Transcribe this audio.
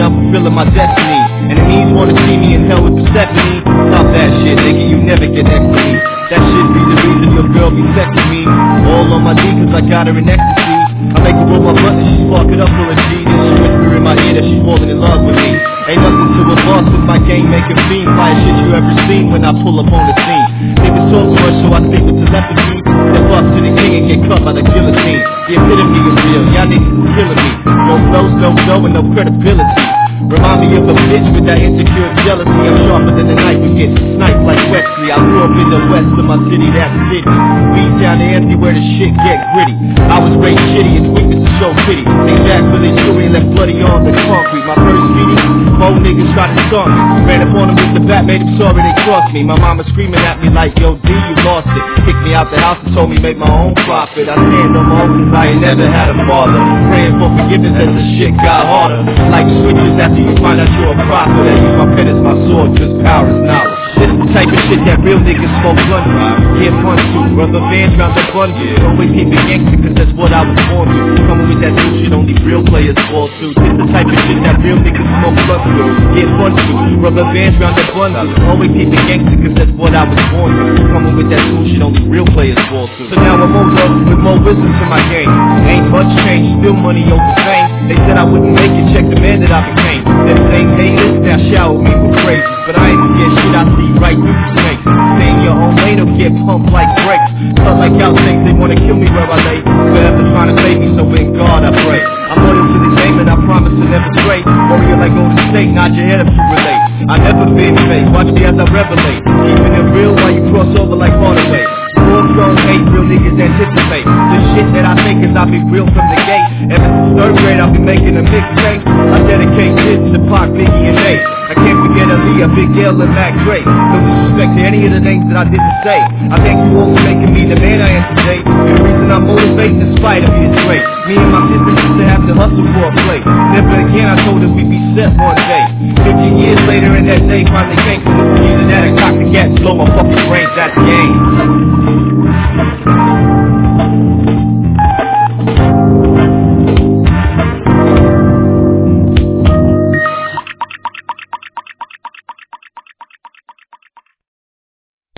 I'm fulfilling my destiny. Enemies wanna see me in hell with Persephone. Stop that shit, nigga, you never get next to me. That shit be the reason your girl be texting me. All on my D cause I got her in ecstasy. I make her roll my blunt and she spark it up for a G. Then she whisper in my ear that she's falling in love with me. Ain't nothing to a boss in my game making fiend. Flyest shit you ever seen when I pull up on the scene. Niggas talk too much so I speak with telepathy. Step up to the king and get cut by the guillotine. The epitome is real, y'all niggas is killing me. No flows, no dough, and no credibility. Remind me of a bitch with that insecure jealousy. I'm sharper than the knife and get sniped like Wesley. I grew up in the west of my city, that's city. Beat down the empty where the shit get gritty. I was raised shitty, it's weakness to show pity. Came back for this story and left bloody on the concrete. My first meeting, four niggas tried to start me. Ran up on them with the bat, made them sorry they crossed me. My mama screaming at me like, yo D, you lost it. Kicked me out the house and told me make my own profit. I stand on my own cause I ain't never had a father. Praying for forgiveness as the shit got harder. Like switches after you find out you're a prophet. I use my pen as my sword cause power is knowledge. This is the type of shit that real niggas smoke blunt with. Get fun to, rubber bands round the bun. Always keep it gangster cause that's what I was born to. Coming with that new shit only real players fall to. This the type of shit that real niggas smoke blunt with. Get fun to, rubber bands round the bun. Always keep it gangster cause that's what I was born to. Coming with that new shit only real players fall to. So now I'm older with more wisdom to my game. Ain't much change, still money over fame. They said I wouldn't make it, check the man that I became. Them same haters now shower me with praise. But I ain't forget shit, I see right through the snakes. Stay in your own lane or get pumped like brakes. Cut like out things, they wanna kill me where I lay. Forever trying to save me, so in God I pray. I'm loyal to the game and I promise to never stray. Warrior like Golden State, nod your head if you relate. I never been fake, watch me as I revelate. Keeping it real while you cross over like Hardaway. Homegrown hate, real niggas anticipate. The shit that I think is I've been real from the gate. Ever since third grade I've been making a mixtape. I dedicate this to Pac, Biggie and Nate. I can't forget Aaliyah, Big L and Mac Dre. No disrespect to any of the names that I didn't say. I thank you all for making me the man I am today. You're the reason I'm motivated despite of it's great. Me and my sisters used to have to hustle for a plate. Never again I told us we'd be set one day. 50 years later and that day finally came. So this is that I cock the cat, blow my fucking brains, that's game.